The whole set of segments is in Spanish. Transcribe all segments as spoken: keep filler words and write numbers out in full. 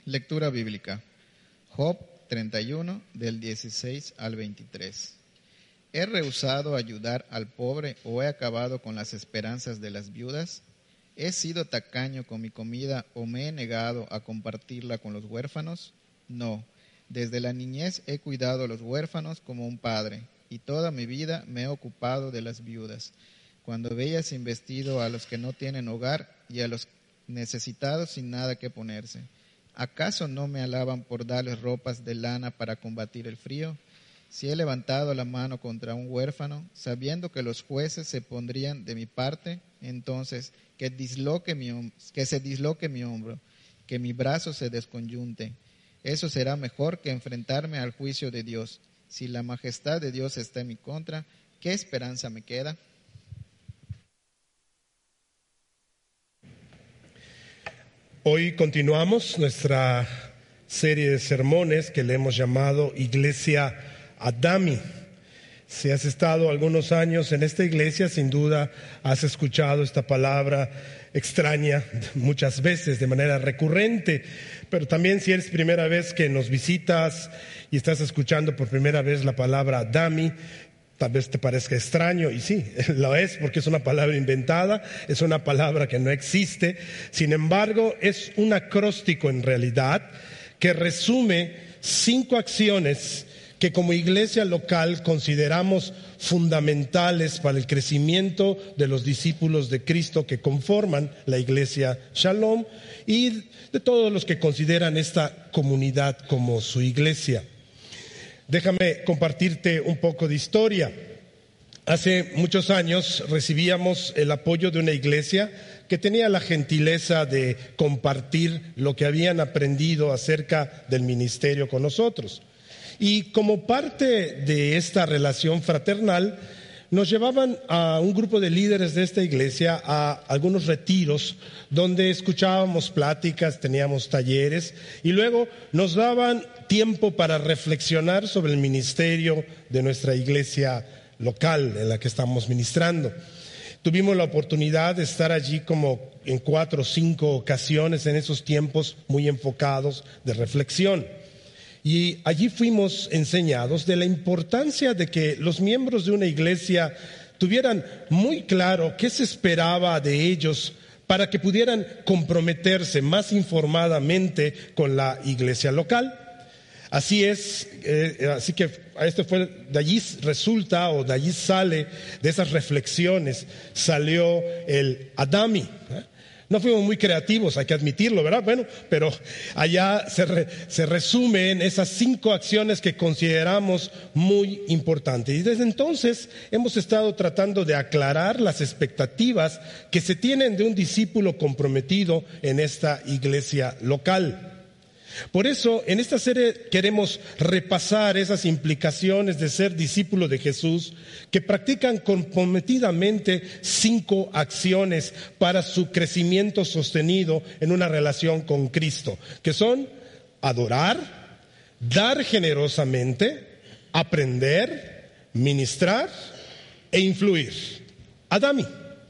Lectura bíblica. Job treinta y uno, del dieciséis al veintitrés. ¿He rehusado ayudar al pobre o he acabado con las esperanzas de las viudas? ¿He sido tacaño con mi comida o me he negado a compartirla con los huérfanos? No, desde la niñez he cuidado a los huérfanos como un padre, y toda mi vida me he ocupado de las viudas. Cuando veía sin vestido a los que no tienen hogar y a los necesitados sin nada que ponerse, ¿acaso no me alaban por darles ropas de lana para combatir el frío? Si he levantado la mano contra un huérfano, sabiendo que los jueces se pondrían de mi parte, entonces que, disloque mi, que se disloque mi hombro, que mi brazo se desconyunte. Eso será mejor que enfrentarme al juicio de Dios. Si la majestad de Dios está en mi contra, ¿qué esperanza me queda? Hoy continuamos nuestra serie de sermones que le hemos llamado Iglesia Adami. Si has estado algunos años en esta iglesia, sin duda has escuchado esta palabra extraña muchas veces de manera recurrente, pero también si eres primera vez que nos visitas y estás escuchando por primera vez la palabra Adami, tal vez te parezca extraño, y sí, lo es porque es una palabra inventada, es una palabra que no existe. Sin embargo, es un acróstico en realidad que resume cinco acciones que como iglesia local consideramos fundamentales para el crecimiento de los discípulos de Cristo que conforman la iglesia Shalom y de todos los que consideran esta comunidad como su iglesia. Déjame compartirte un poco de historia. Hace muchos años recibíamos el apoyo de una iglesia que tenía la gentileza de compartir lo que habían aprendido acerca del ministerio con nosotros. Y como parte de esta relación fraternal, nos llevaban a un grupo de líderes de esta iglesia a algunos retiros donde escuchábamos pláticas, teníamos talleres y luego nos daban tiempo para reflexionar sobre el ministerio de nuestra iglesia local en la que estamos ministrando. Tuvimos la oportunidad de estar allí como en cuatro o cinco ocasiones en esos tiempos muy enfocados de reflexión. Y allí fuimos enseñados de la importancia de que los miembros de una iglesia tuvieran muy claro qué se esperaba de ellos para que pudieran comprometerse más informadamente con la iglesia local. Así es, eh, así que este fue, de allí resulta o de allí sale, de esas reflexiones, salió el Adami. ¿eh? No fuimos muy creativos, hay que admitirlo, ¿verdad? Bueno, pero allá se, re, se resumen esas cinco acciones que consideramos muy importantes. Y desde entonces hemos estado tratando de aclarar las expectativas que se tienen de un discípulo comprometido en esta iglesia local. Por eso, en esta serie queremos repasar esas implicaciones de ser discípulo de Jesús que practican comprometidamente cinco acciones para su crecimiento sostenido en una relación con Cristo, que son adorar, dar generosamente, aprender, ministrar e influir. Adami.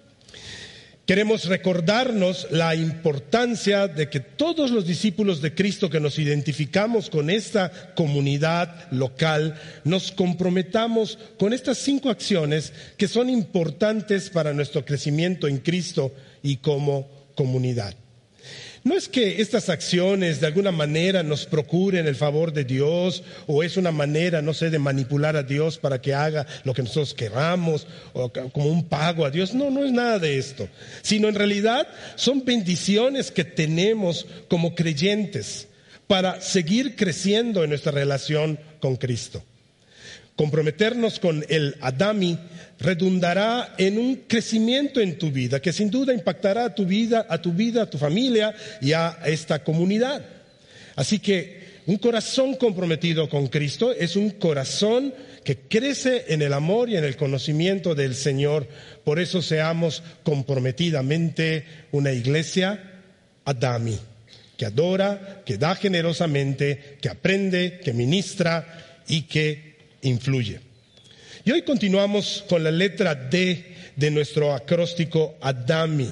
Queremos recordarnos la importancia de que todos los discípulos de Cristo que nos identificamos con esta comunidad local, nos comprometamos con estas cinco acciones que son importantes para nuestro crecimiento en Cristo y como comunidad. No es que estas acciones de alguna manera nos procuren el favor de Dios o es una manera, no sé, de manipular a Dios para que haga lo que nosotros queramos o como un pago a Dios. No, no es nada de esto, sino en realidad son bendiciones que tenemos como creyentes para seguir creciendo en nuestra relación con Cristo. Comprometernos con el Adami redundará en un crecimiento en tu vida que sin duda impactará a tu vida, a tu vida, a tu familia y a esta comunidad. Así que un corazón comprometido con Cristo es un corazón que crece en el amor y en el conocimiento del Señor. Por eso seamos comprometidamente una iglesia Adami, que adora, que da generosamente, que aprende, que ministra y que influye. Y hoy continuamos con la letra D de nuestro acróstico Adami.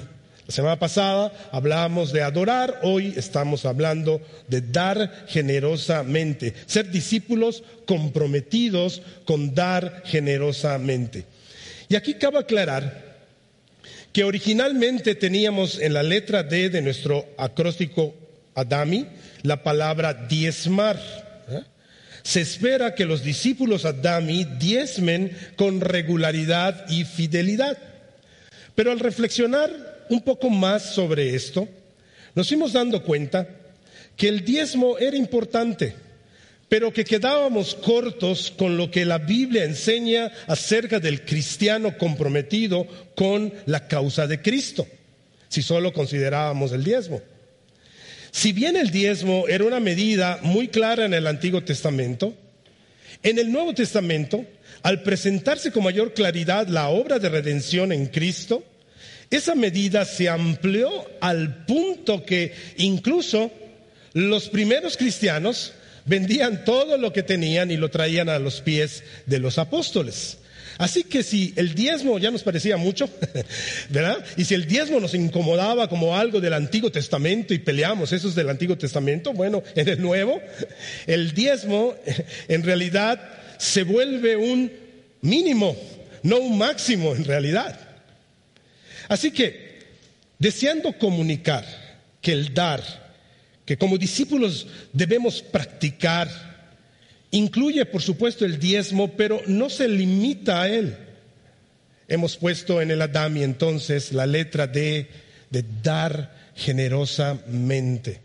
La semana pasada hablábamos de adorar, hoy estamos hablando de dar generosamente, ser discípulos comprometidos con dar generosamente. Y aquí cabe aclarar que originalmente teníamos en la letra D de nuestro acróstico Adami la palabra diezmar. ¿eh? Se espera que los discípulos Adami diezmen con regularidad y fidelidad. Pero al reflexionar un poco más sobre esto, nos fuimos dando cuenta que el diezmo era importante, pero que quedábamos cortos con lo que la Biblia enseña acerca del cristiano comprometido con la causa de Cristo, si solo considerábamos el diezmo. Si bien el diezmo era una medida muy clara en el Antiguo Testamento, en el Nuevo Testamento, al presentarse con mayor claridad la obra de redención en Cristo, esa medida se amplió al punto que incluso los primeros cristianos vendían todo lo que tenían y lo traían a los pies de los apóstoles. Así que si el diezmo ya nos parecía mucho, ¿verdad? Y si el diezmo nos incomodaba como algo del Antiguo Testamento y peleamos, eso es del Antiguo Testamento, bueno, en el Nuevo, el diezmo en realidad se vuelve un mínimo, no un máximo en realidad. Así que, deseando comunicar que el dar, que como discípulos debemos practicar, incluye por supuesto el diezmo, pero no se limita a él. Hemos puesto en el Adami entonces la letra D de dar generosamente.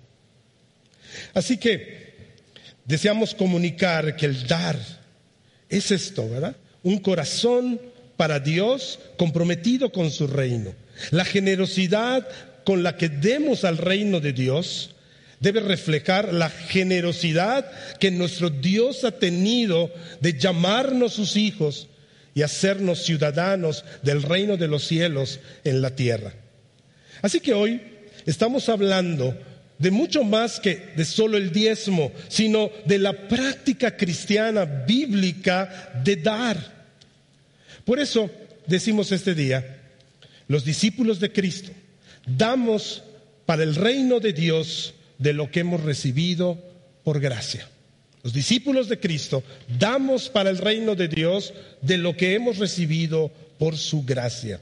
Así que deseamos comunicar que el dar es esto, ¿verdad? Un corazón para Dios, comprometido con su reino. La generosidad con la que demos al reino de Dios debe reflejar la generosidad que nuestro Dios ha tenido de llamarnos sus hijos y hacernos ciudadanos del reino de los cielos en la tierra. Así que hoy estamos hablando de mucho más que de solo el diezmo, sino de la práctica cristiana bíblica de dar. Por eso decimos este día, los discípulos de Cristo, damos para el reino de Dios de lo que hemos recibido por gracia. Los discípulos de Cristo, damos para el reino de Dios de lo que hemos recibido por su gracia.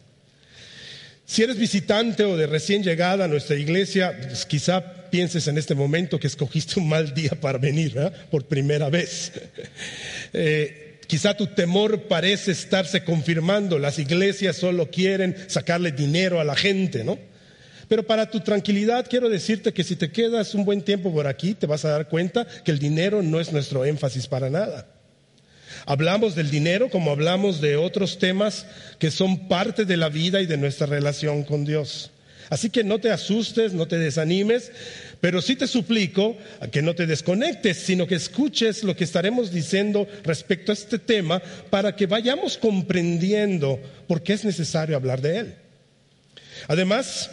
Si eres visitante o de recién llegada a nuestra iglesia, pues quizá pienses en este momento que escogiste un mal día para venir, ¿eh? por primera vez. Eh, Quizá tu temor parece estarse confirmando. Las iglesias solo quieren sacarle dinero a la gente, ¿no? Pero para tu tranquilidad quiero decirte que si te quedas un buen tiempo por aquí, te vas a dar cuenta que el dinero no es nuestro énfasis para nada. Hablamos del dinero como hablamos de otros temas que son parte de la vida y de nuestra relación con Dios. Así que no te asustes, no te desanimes, pero sí te suplico a que no te desconectes, sino que escuches lo que estaremos diciendo respecto a este tema para que vayamos comprendiendo por qué es necesario hablar de él. Además,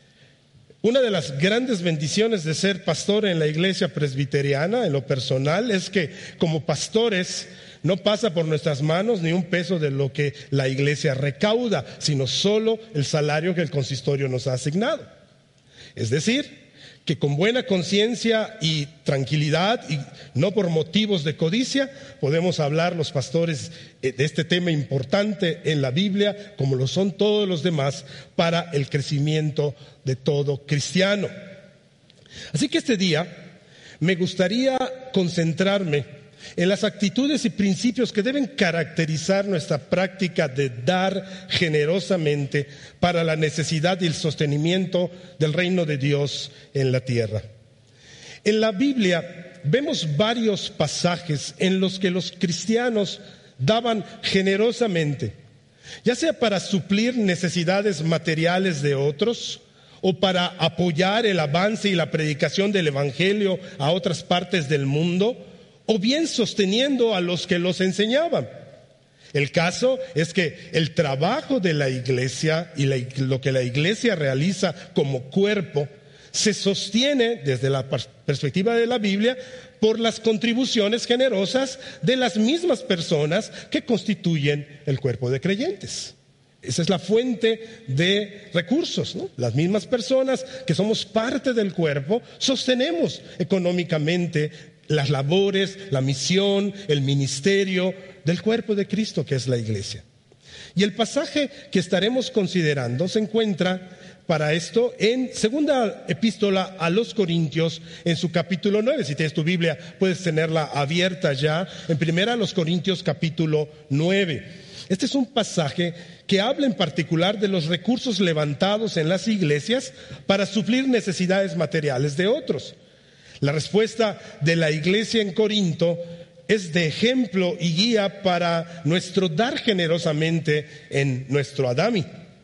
una de las grandes bendiciones de ser pastor en la iglesia presbiteriana, en lo personal, es que como pastores no pasa por nuestras manos ni un peso de lo que la iglesia recauda, sino solo el salario que el consistorio nos ha asignado. Es decir, que con buena conciencia y tranquilidad, y no por motivos de codicia, podemos hablar los pastores de este tema importante en la Biblia, como lo son todos los demás, para el crecimiento de todo cristiano. Así que este día me gustaría concentrarme en las actitudes y principios que deben caracterizar nuestra práctica de dar generosamente para la necesidad y el sostenimiento del reino de Dios en la tierra. En la Biblia vemos varios pasajes en los que los cristianos daban generosamente, ya sea para suplir necesidades materiales de otros o para apoyar el avance y la predicación del evangelio a otras partes del mundo, o bien sosteniendo a los que los enseñaban. El caso es que el trabajo de la iglesia y la, lo que la iglesia realiza como cuerpo se sostiene desde la perspectiva de la Biblia por las contribuciones generosas de las mismas personas que constituyen el cuerpo de creyentes. Esa es la fuente de recursos, ¿no? Las mismas personas que somos parte del cuerpo sostenemos económicamente las labores, la misión, el ministerio del cuerpo de Cristo, que es la iglesia. Y el pasaje que estaremos considerando se encuentra para esto en segunda epístola a los Corintios, en su capítulo nueve. Si tienes tu Biblia, puedes tenerla abierta ya. En primera a los Corintios, capítulo nueve. Este es un pasaje que habla en particular de los recursos levantados en las iglesias para suplir necesidades materiales de otros. La respuesta de la iglesia en Corinto es de ejemplo y guía para nuestro dar generosamente en nuestro Adami.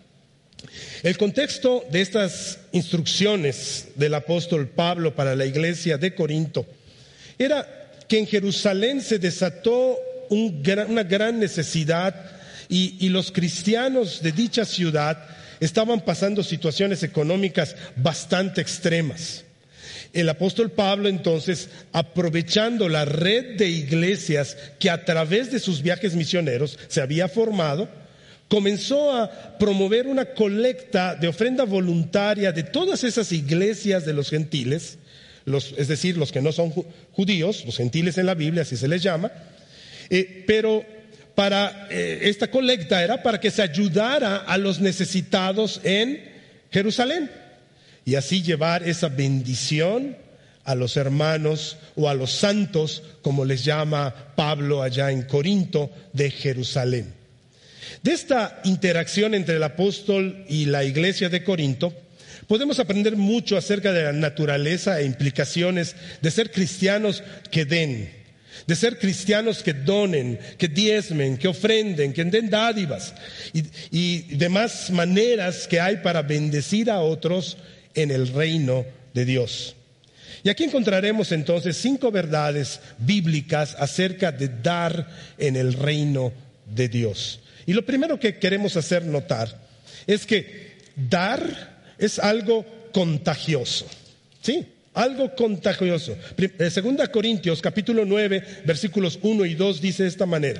El contexto de estas instrucciones del apóstol Pablo para la iglesia de Corinto era que en Jerusalén se desató un gran, una gran necesidad y, y los cristianos de dicha ciudad estaban pasando situaciones económicas bastante extremas. El apóstol Pablo, entonces, aprovechando la red de iglesias que a través de sus viajes misioneros se había formado, comenzó a promover una colecta de ofrenda voluntaria de todas esas iglesias de los gentiles, los, es decir, los que no son judíos, los gentiles en la Biblia, así se les llama, eh, pero para eh, esta colecta era para que se ayudara a los necesitados en Jerusalén. Y así llevar esa bendición a los hermanos o a los santos, como les llama Pablo allá en Corinto, de Jerusalén. De esta interacción entre el apóstol y la iglesia de Corinto, podemos aprender mucho acerca de la naturaleza e implicaciones de ser cristianos que den, de ser cristianos que donen, que diezmen, que ofrenden, que den dádivas y, y demás maneras que hay para bendecir a otros en el reino de Dios. Y aquí encontraremos entonces cinco verdades bíblicas acerca de dar en el reino de Dios. Y lo primero que queremos hacer notar es que dar es algo contagioso, ¿sí? Algo contagioso. Segunda Corintios capítulo nueve versículos uno y dos dice de esta manera: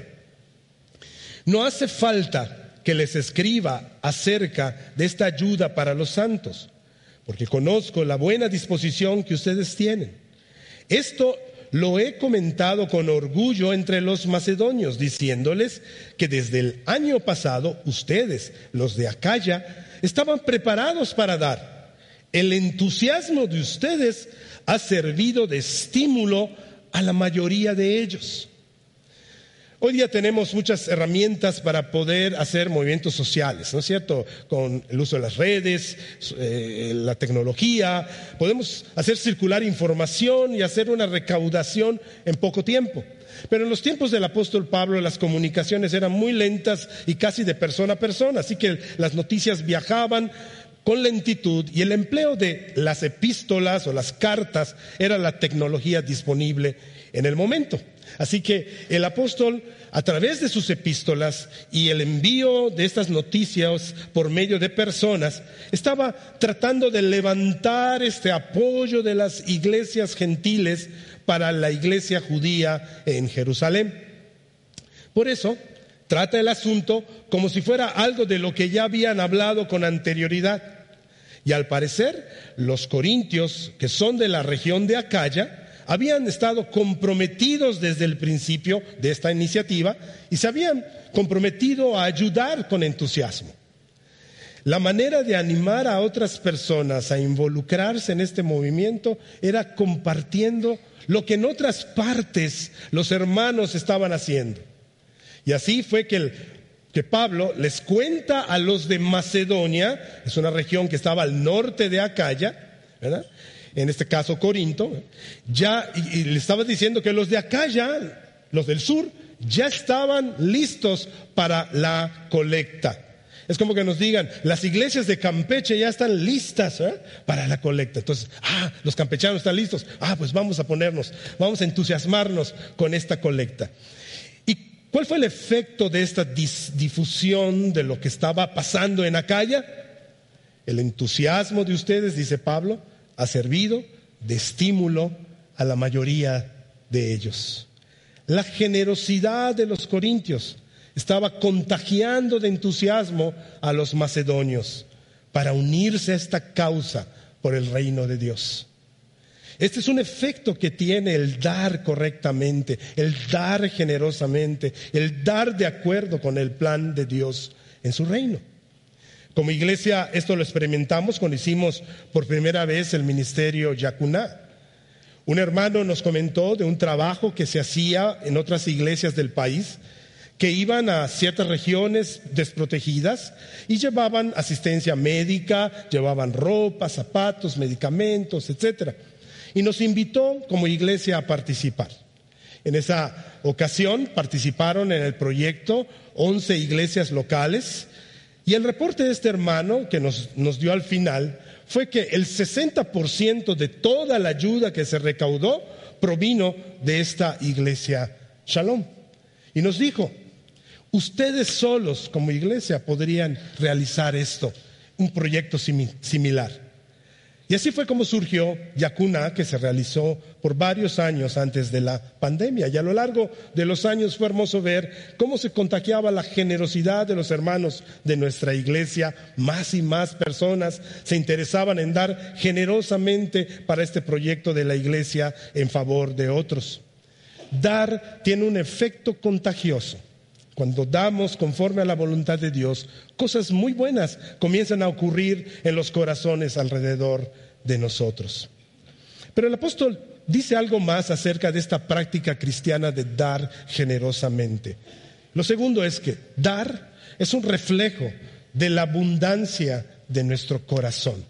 no hace falta que les escriba acerca de esta ayuda para los santos, porque conozco la buena disposición que ustedes tienen. Esto lo he comentado con orgullo entre los macedonios, diciéndoles que desde el año pasado ustedes, los de Acaya, estaban preparados para dar. El entusiasmo de ustedes ha servido de estímulo a la mayoría de ellos. Hoy día tenemos muchas herramientas para poder hacer movimientos sociales, ¿no es cierto? Con el uso de las redes, eh, la tecnología, podemos hacer circular información y hacer una recaudación en poco tiempo. Pero en los tiempos del apóstol Pablo las comunicaciones eran muy lentas y casi de persona a persona, así que las noticias viajaban con lentitud y el empleo de las epístolas o las cartas era la tecnología disponible en el momento. Así que el apóstol, a través de sus epístolas y el envío de estas noticias por medio de personas, estaba tratando de levantar este apoyo de las iglesias gentiles para la iglesia judía en Jerusalén. Por eso, trata el asunto como si fuera algo de lo que ya habían hablado con anterioridad. Y al parecer, los corintios, que son de la región de Acaya, habían estado comprometidos desde el principio de esta iniciativa y se habían comprometido a ayudar con entusiasmo. La manera de animar a otras personas a involucrarse en este movimiento era compartiendo lo que en otras partes los hermanos estaban haciendo. Y así fue que, el, que Pablo les cuenta a los de Macedonia, es una región que estaba al norte de Acaya, ¿verdad?, en este caso Corinto, ya, y, y le estaba diciendo que los de Acaya, los del sur, ya estaban listos para la colecta. Es como que nos digan, las iglesias de Campeche ya están listas, ¿eh?, para la colecta. Entonces, ah, los campechanos están listos. Ah, pues vamos a ponernos, vamos a entusiasmarnos con esta colecta. ¿Y cuál fue el efecto de esta dis- difusión de lo que estaba pasando en Acaya? El entusiasmo de ustedes, dice Pablo, ha servido de estímulo a la mayoría de ellos. La generosidad de los corintios estaba contagiando de entusiasmo a los macedonios para unirse a esta causa por el reino de Dios. Este es un efecto que tiene el dar correctamente, el dar generosamente, el dar de acuerdo con el plan de Dios en su reino. Como iglesia esto lo experimentamos cuando hicimos por primera vez el ministerio Yacuná. Un hermano nos comentó de un trabajo que se hacía en otras iglesias del país, que iban a ciertas regiones desprotegidas y llevaban asistencia médica, llevaban ropa, zapatos, medicamentos, etcétera. Y nos invitó como iglesia a participar. En esa ocasión participaron en el proyecto once iglesias locales, y el reporte de este hermano que nos, nos dio al final fue que el sesenta por ciento de toda la ayuda que se recaudó provino de esta iglesia Shalom. Y nos dijo: ustedes solos como iglesia podrían realizar esto, un proyecto similar. Y así fue como surgió Yacuná, que se realizó por varios años antes de la pandemia. Y a lo largo de los años fue hermoso ver cómo se contagiaba la generosidad de los hermanos de nuestra iglesia. Más y más personas se interesaban en dar generosamente para este proyecto de la iglesia en favor de otros. Dar tiene un efecto contagioso. Cuando damos conforme a la voluntad de Dios, cosas muy buenas comienzan a ocurrir en los corazones alrededor de nosotros. Pero el apóstol dice algo más acerca de esta práctica cristiana de dar generosamente. Lo segundo es que dar es un reflejo de la abundancia de nuestro corazón.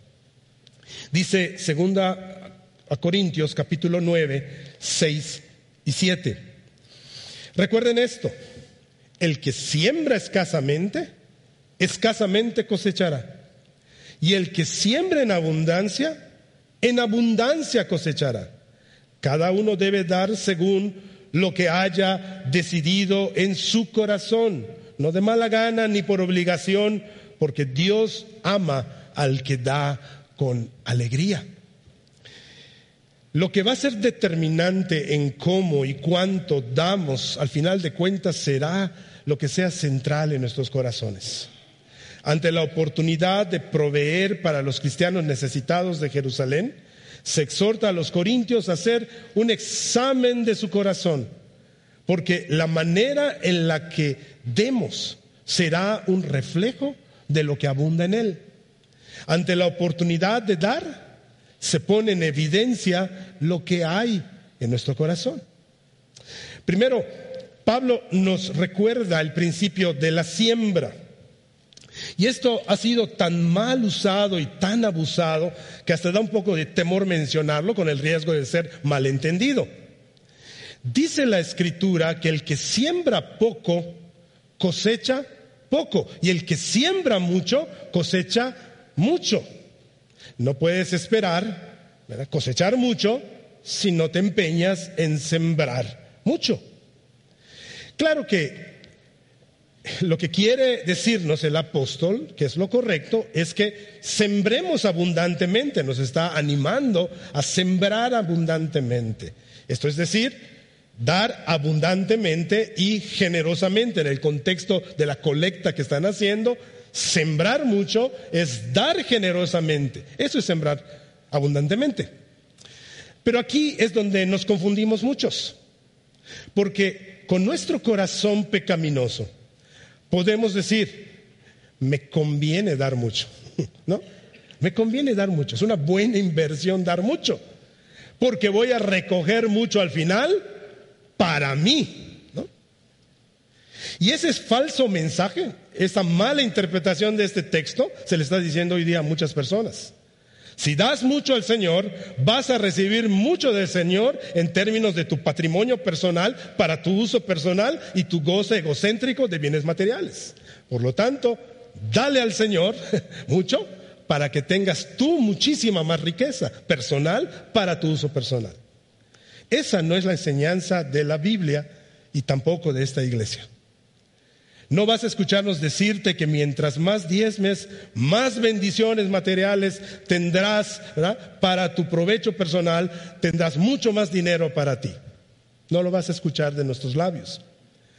Dice segunda a Corintios capítulo nueve, seis y siete. Recuerden esto: el que siembra escasamente, escasamente cosechará. Y el que siembra en abundancia, en abundancia cosechará. Cada uno debe dar según lo que haya decidido en su corazón, no de mala gana ni por obligación, porque Dios ama al que da con alegría. Lo que va a ser determinante en cómo y cuánto damos, al final de cuentas, será lo que sea central en nuestros corazones. Ante la oportunidad de proveer para los cristianos necesitados de Jerusalén, se exhorta a los corintios a hacer un examen de su corazón, porque la manera en la que demos será un reflejo de lo que abunda en él. Ante la oportunidad de dar, se pone en evidencia lo que hay en nuestro corazón. Primero, Pablo nos recuerda el principio de la siembra. Y esto ha sido tan mal usado y tan abusado que hasta da un poco de temor mencionarlo, con el riesgo de ser malentendido. Dice la Escritura que el que siembra poco cosecha poco, y el que siembra mucho cosecha mucho. No puedes esperar, ¿verdad?, cosechar mucho si no te empeñas en sembrar mucho. Claro que lo que quiere decirnos el apóstol, que es lo correcto, es que sembremos abundantemente. Nos está animando a sembrar abundantemente. Esto es decir, dar abundantemente y generosamente. En el contexto de la colecta que están haciendo, sembrar mucho es dar generosamente. Eso es sembrar abundantemente. Pero aquí es donde nos confundimos muchos, porque con nuestro corazón pecaminoso podemos decir: me conviene dar mucho, ¿no? Me conviene dar mucho, es una buena inversión dar mucho, porque voy a recoger mucho al final para mí, ¿no? Y ese es falso mensaje, esa mala interpretación de este texto se le está diciendo hoy día a muchas personas. Si das mucho al Señor, vas a recibir mucho del Señor en términos de tu patrimonio personal, para tu uso personal y tu goce egocéntrico de bienes materiales. Por lo tanto, dale al Señor mucho para que tengas tú muchísima más riqueza personal para tu uso personal. Esa no es la enseñanza de la Biblia y tampoco de esta iglesia. No vas a escucharnos decirte que mientras más diezmes, más bendiciones materiales tendrás, ¿verdad?, para tu provecho personal, tendrás mucho más dinero para ti. No lo vas a escuchar de nuestros labios.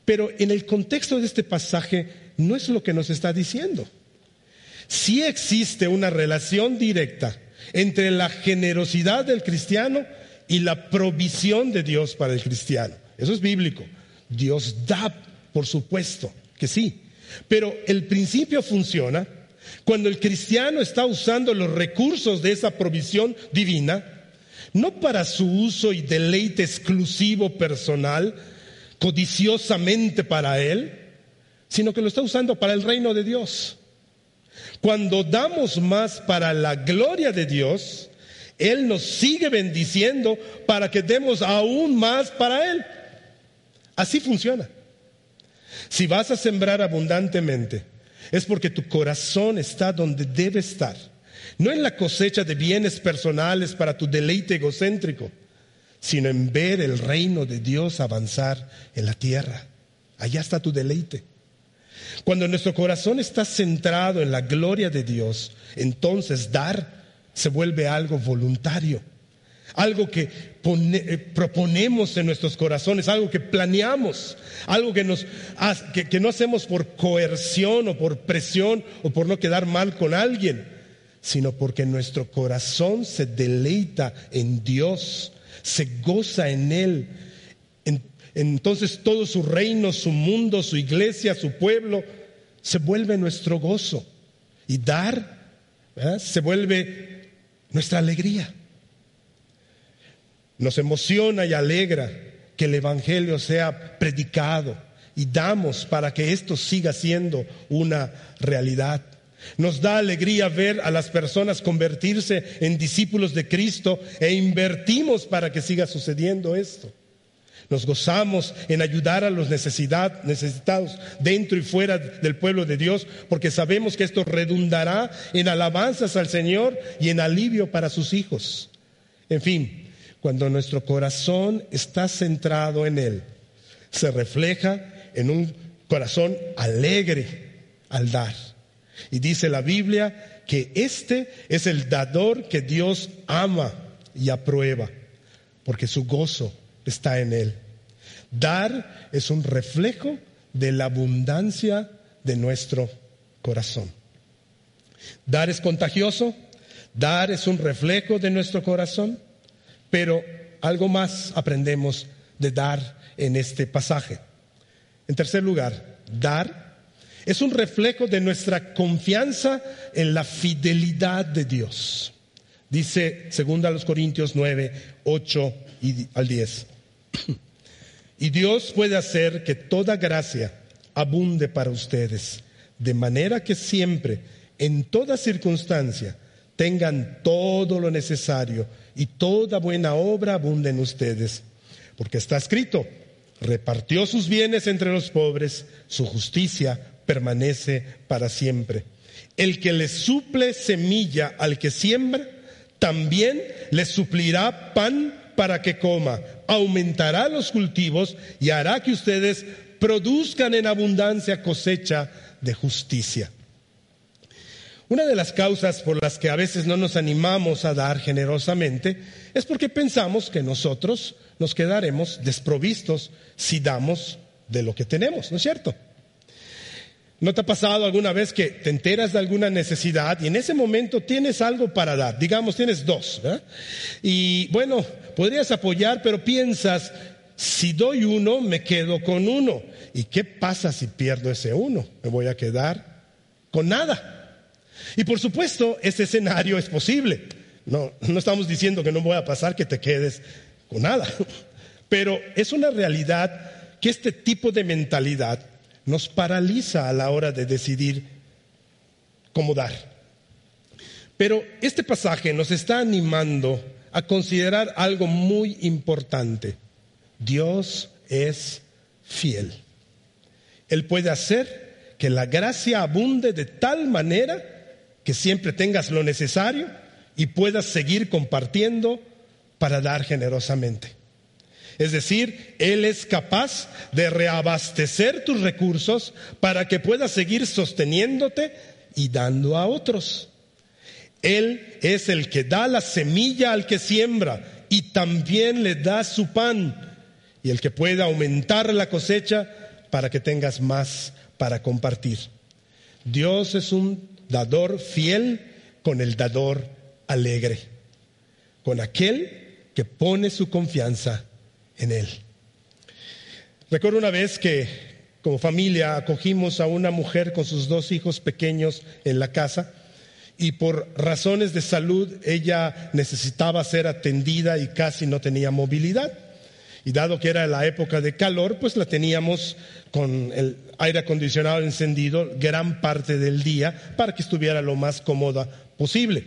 Pero en el contexto de este pasaje no es lo que nos está diciendo. Sí existe una relación directa entre la generosidad del cristiano y la provisión de Dios para el cristiano. Eso es bíblico. Dios da, por supuesto que sí. Pero el principio funciona cuando el cristiano está usando los recursos de esa provisión divina, no para su uso y deleite exclusivo personal, codiciosamente para él, sino que lo está usando para el reino de Dios. Cuando damos más para la gloria de Dios, Él nos sigue bendiciendo para que demos aún más para Él. Así funciona. Si vas a sembrar abundantemente, es porque tu corazón está donde debe estar, no en la cosecha de bienes personales para tu deleite egocéntrico, sino en ver el reino de Dios avanzar en la tierra. Allá está tu deleite. Cuando nuestro corazón está centrado en la gloria de Dios, entonces dar se vuelve algo voluntario, algo que pone, eh, proponemos en nuestros corazones, algo que planeamos, algo que, nos, que, que no hacemos por coerción o por presión o por no quedar mal con alguien, sino porque nuestro corazón se deleita en Dios, se goza en Él. En, entonces todo su reino, su mundo, su iglesia, su pueblo se vuelve nuestro gozo. Y dar, ¿verdad?, se vuelve nuestra alegría. Nos emociona y alegra que el evangelio sea predicado y damos para que esto siga siendo una realidad. Nos da alegría ver a las personas convertirse en discípulos de Cristo e invertimos para que siga sucediendo esto. Nos gozamos en ayudar a los necesidad, necesitados dentro y fuera del pueblo de Dios, porque sabemos que esto redundará en alabanzas al Señor y en alivio para sus hijos. En fin, cuando nuestro corazón está centrado en Él, se refleja en un corazón alegre al dar. Y dice la Biblia que este es el dador que Dios ama y aprueba, porque su gozo está en Él. Dar es un reflejo de la abundancia de nuestro corazón. Dar es contagioso, dar es un reflejo de nuestro corazón, pero algo más aprendemos de dar en este pasaje. En tercer lugar, dar es un reflejo de nuestra confianza en la fidelidad de Dios. Dice segunda a los Corintios nueve, ocho y al diez. Y Dios puede hacer que toda gracia abunde para ustedes, de manera que siempre, en toda circunstancia, tengan todo lo necesario y toda buena obra abunde en ustedes. Porque está escrito, repartió sus bienes entre los pobres, su justicia permanece para siempre. El que le suple semilla al que siembra, también le suplirá pan para que coma, aumentará los cultivos y hará que ustedes produzcan en abundancia cosecha de justicia. Una de las causas por las que a veces no nos animamos a dar generosamente es porque pensamos que nosotros nos quedaremos desprovistos si damos de lo que tenemos, ¿no es cierto? ¿No te ha pasado alguna vez que te enteras de alguna necesidad y en ese momento tienes algo para dar? Digamos, tienes dos, ¿verdad? Y bueno, podrías apoyar, pero piensas, si doy uno, me quedo con uno. ¿Y qué pasa si pierdo ese uno? Me voy a quedar con nada. Y por supuesto, ese escenario es posible. No, no estamos diciendo que no vaya a pasar que te quedes con nada. Pero es una realidad que este tipo de mentalidad nos paraliza a la hora de decidir cómo dar. Pero este pasaje nos está animando a considerar algo muy importante. Dios es fiel. Él puede hacer que la gracia abunde de tal manera que siempre tengas lo necesario y puedas seguir compartiendo para dar generosamente. Es decir, Él es capaz de reabastecer tus recursos para que puedas seguir sosteniéndote y dando a otros. Él es el que da la semilla al que siembra y también le da su pan. Y el que puede aumentar la cosecha para que tengas más para compartir. Dios es un dador fiel con el dador alegre, con aquel que pone su confianza en Él. Recuerdo una vez que como familia acogimos a una mujer con sus dos hijos pequeños en la casa y por razones de salud ella necesitaba ser atendida y casi no tenía movilidad. Y dado que era la época de calor, pues la teníamos con el aire acondicionado encendido gran parte del día para que estuviera lo más cómoda posible.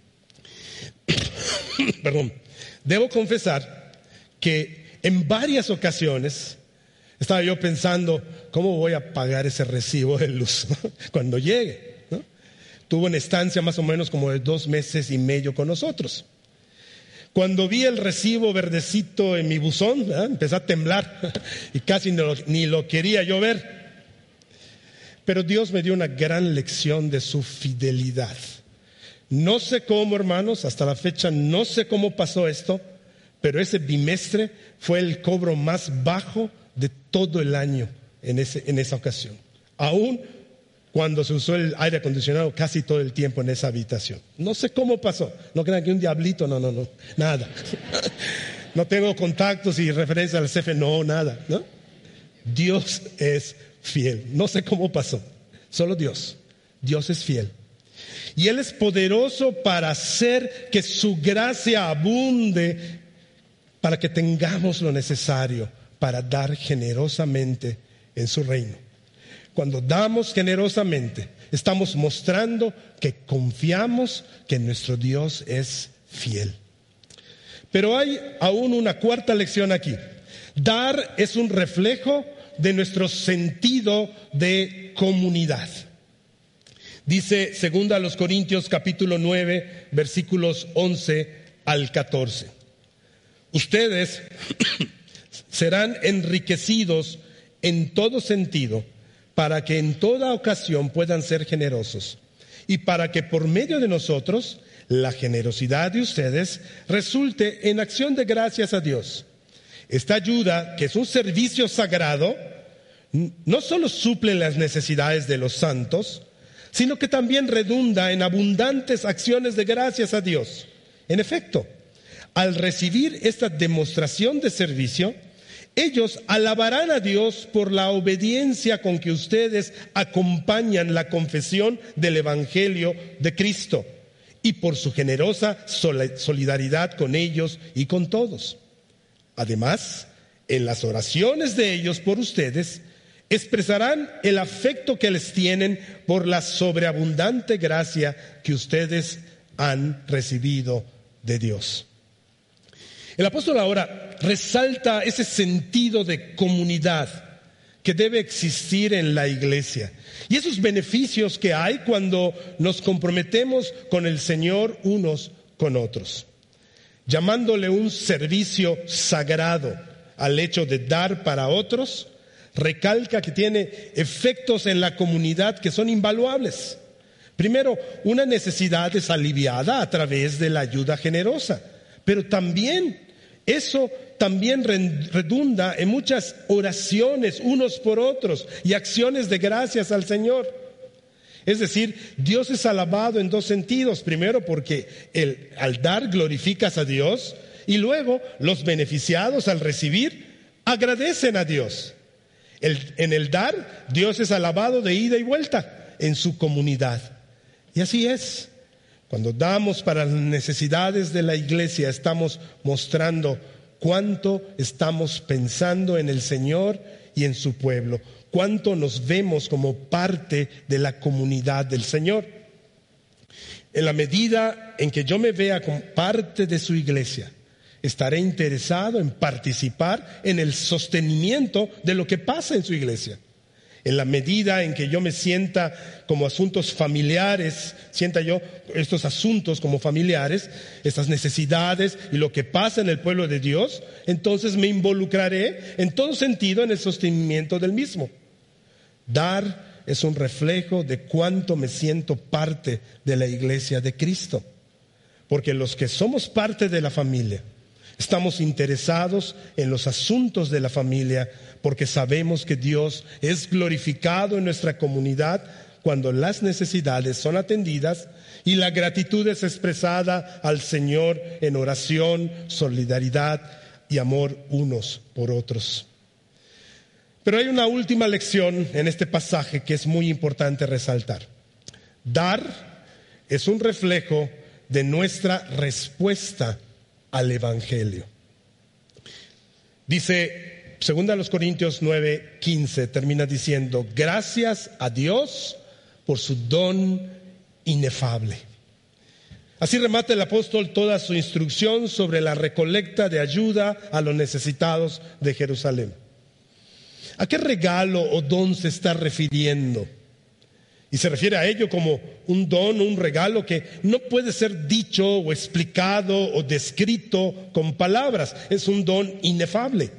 Perdón. Debo confesar que en varias ocasiones estaba yo pensando, ¿cómo voy a pagar ese recibo de luz cuando llegue? ¿No? Tuvo una estancia más o menos como de dos meses y medio con nosotros. Cuando vi el recibo verdecito en mi buzón, ¿eh? empecé a temblar y casi ni lo, ni lo quería yo ver. Pero Dios me dio una gran lección de su fidelidad. No sé cómo, hermanos, hasta la fecha no sé cómo pasó esto, pero ese bimestre fue el cobro más bajo de todo el año en, ese, en esa ocasión. Aún cuando se usó el aire acondicionado casi todo el tiempo en esa habitación. No sé cómo pasó. No crean que un diablito, no, no, no, nada. No tengo contactos y referencias al C F, no, nada, ¿no? Dios es fiel. No sé cómo pasó. Solo Dios. Dios es fiel. Y Él es poderoso para hacer que su gracia abunde, para que tengamos lo necesario para dar generosamente en su reino. Cuando damos generosamente, estamos mostrando que confiamos que nuestro Dios es fiel. Pero hay aún una cuarta lección aquí. Dar es un reflejo de nuestro sentido de comunidad. Dice segunda a los Corintios capítulo nueve, versículos once al catorce. Ustedes serán enriquecidos en todo sentido, para que en toda ocasión puedan ser generosos y para que por medio de nosotros la generosidad de ustedes resulte en acción de gracias a Dios. Esta ayuda, que es un servicio sagrado, no solo suple las necesidades de los santos, sino que también redunda en abundantes acciones de gracias a Dios. En efecto, al recibir esta demostración de servicio, ellos alabarán a Dios por la obediencia con que ustedes acompañan la confesión del Evangelio de Cristo y por su generosa solidaridad con ellos y con todos. Además, en las oraciones de ellos por ustedes, expresarán el afecto que les tienen por la sobreabundante gracia que ustedes han recibido de Dios. El apóstol ahora resalta ese sentido de comunidad que debe existir en la iglesia y esos beneficios que hay cuando nos comprometemos con el Señor unos con otros, llamándole un servicio sagrado al hecho de dar para otros. Recalca que tiene efectos en la comunidad que son invaluables. Primero, una necesidad es aliviada a través de la ayuda generosa, pero también eso también redunda en muchas oraciones unos por otros y acciones de gracias al Señor. Es decir, Dios es alabado en dos sentidos. Primero, porque el, al dar glorificas a Dios, y luego los beneficiados al recibir agradecen a Dios. El, en el dar, Dios es alabado de ida y vuelta en su comunidad. Y así es. Cuando damos para las necesidades de la iglesia, estamos mostrando cuánto estamos pensando en el Señor y en su pueblo, cuánto nos vemos como parte de la comunidad del Señor. En la medida en que yo me vea como parte de su iglesia, estaré interesado en participar en el sostenimiento de lo que pasa en su iglesia. En la medida en que yo me sienta como asuntos familiares, sienta yo estos asuntos como familiares, estas necesidades y lo que pasa en el pueblo de Dios, entonces me involucraré en todo sentido en el sostenimiento del mismo. Dar es un reflejo de cuánto me siento parte de la iglesia de Cristo. Porque los que somos parte de la familia, Estamos interesados en los asuntos de la familia porque sabemos que Dios es glorificado en nuestra comunidad cuando las necesidades son atendidas y la gratitud es expresada al Señor en oración, solidaridad y amor unos por otros. Pero hay una última lección en este pasaje que es muy importante resaltar. Dar es un reflejo de nuestra respuesta al Evangelio. Dice, segunda a los Corintios nueve quince, termina diciendo, gracias a Dios por su don inefable. Así remata el apóstol toda su instrucción sobre la recolecta de ayuda a los necesitados de Jerusalén. ¿A qué regalo o don se está refiriendo? Y se refiere a ello como un don, un regalo que no puede ser dicho o explicado o descrito con palabras. Es un don inefable.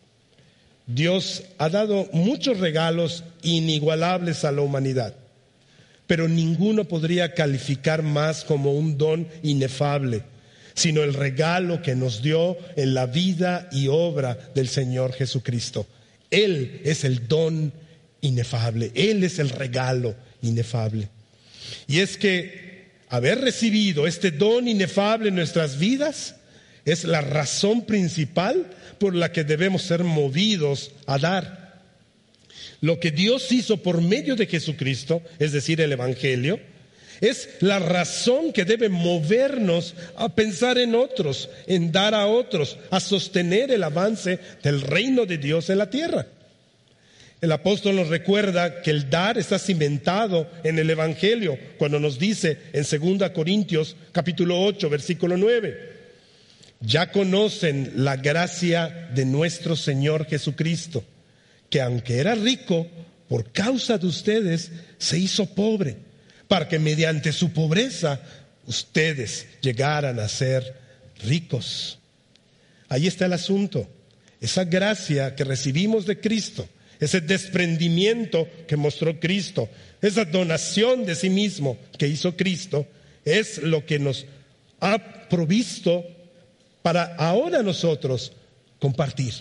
Dios ha dado muchos regalos inigualables a la humanidad, pero ninguno podría calificar más como un don inefable, sino el regalo que nos dio en la vida y obra del Señor Jesucristo. Él es el don inefable, Él es el regalo inefable. Y es que haber recibido este don inefable en nuestras vidas es la razón principal por la que debemos ser movidos a dar. Lo que Dios hizo por medio de Jesucristo, es decir, el Evangelio, es la razón que debe movernos a pensar en otros, en dar a otros, a sostener el avance del reino de Dios en la tierra. El apóstol nos recuerda que el dar está cimentado en el Evangelio cuando nos dice en segunda Corintios capítulo ocho, versículo nueve, ya conocen la gracia de nuestro Señor Jesucristo, que aunque era rico, por causa de ustedes se hizo pobre, para que mediante su pobreza ustedes llegaran a ser ricos. Ahí está el asunto. Esa gracia que recibimos de Cristo, ese desprendimiento que mostró Cristo, esa donación de sí mismo que hizo Cristo, es lo que nos ha provisto para ahora nosotros compartir.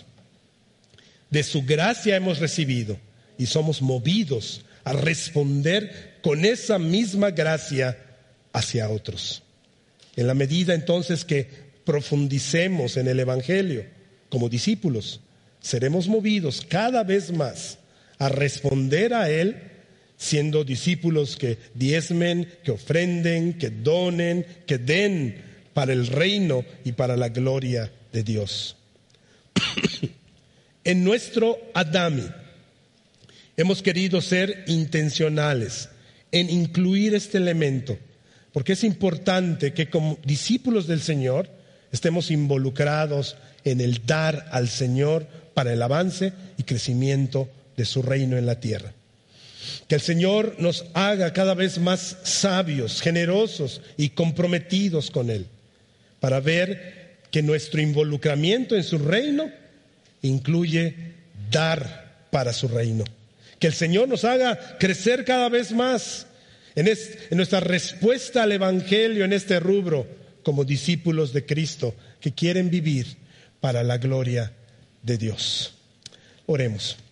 De su gracia hemos recibido y somos movidos a responder con esa misma gracia hacia otros. En la medida entonces que profundicemos en el Evangelio como discípulos, seremos movidos cada vez más a responder a Él, siendo discípulos que diezmen, que ofrenden, que donen, que den para el reino y para la gloria de Dios. En nuestro Adami hemos querido ser intencionales en incluir este elemento, porque es importante que como discípulos del Señor estemos involucrados en el dar al Señor para el avance y crecimiento de su reino en la tierra. Que el Señor nos haga cada vez más sabios, generosos y comprometidos con Él, para ver que nuestro involucramiento en su reino incluye dar para su reino. Que el Señor nos haga crecer cada vez más en, es, en nuestra respuesta al Evangelio en este rubro como discípulos de Cristo que quieren vivir para la gloria de Dios. Oremos.